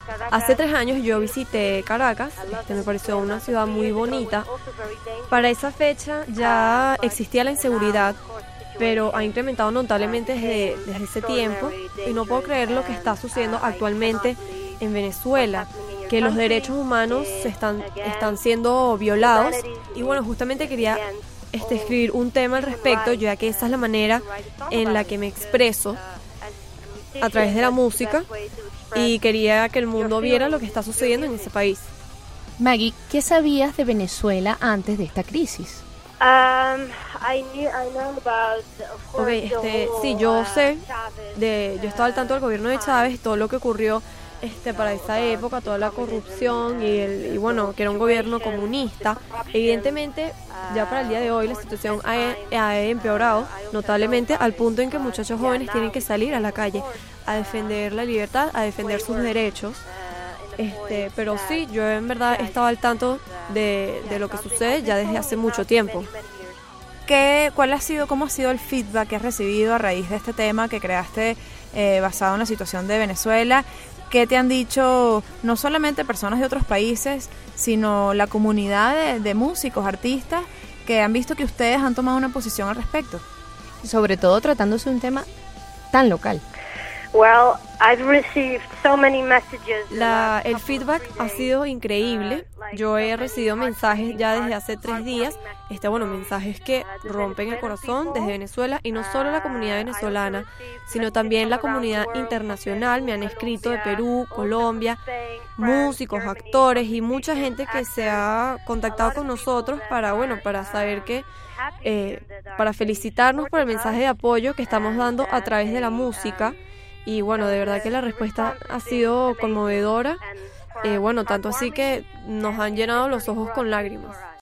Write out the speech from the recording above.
Hace 3 años yo visité Caracas, me pareció una ciudad muy bonita. Para esa fecha ya existía la inseguridad, pero ha incrementado notablemente desde ese tiempo y no puedo creer lo que está sucediendo actualmente en Venezuela, que los derechos humanos están siendo violados. Y bueno, justamente quería escribir un tema al respecto, ya que esa es la manera en la que me expreso a través de la música y quería que el mundo viera lo que está sucediendo en ese país. Maggie, ¿qué sabías de Venezuela antes de esta crisis? Sí, yo sé, yo estaba al tanto del gobierno de Chávez, todo lo que ocurrió para esa época, toda la corrupción y bueno, que era un gobierno comunista. Evidentemente, ya para el día de hoy la situación ha empeorado notablemente al punto en que muchachos jóvenes tienen que salir a la calle a defender la libertad, a defender sus derechos. Pero sí, yo en verdad estaba al tanto de lo que sucede ya desde hace mucho tiempo. ¿Cómo ha sido el feedback que has recibido a raíz de este tema que creaste basado en la situación de Venezuela? ¿Qué te han dicho no solamente personas de otros países, sino la comunidad de músicos, artistas, que han visto que ustedes han tomado una posición al respecto? Sobre todo tratándose de un tema tan local. El feedback ha sido increíble. Yo he recibido mensajes ya desde hace 3 días, mensajes que rompen el corazón desde Venezuela, y no solo la comunidad venezolana, sino también la comunidad internacional. Me han escrito de Perú, Colombia, músicos, actores y mucha gente que se ha contactado con nosotros para saber para felicitarnos por el mensaje de apoyo que estamos dando a través de la música. Y bueno, de verdad que la respuesta ha sido conmovedora, tanto así que nos han llenado los ojos con lágrimas.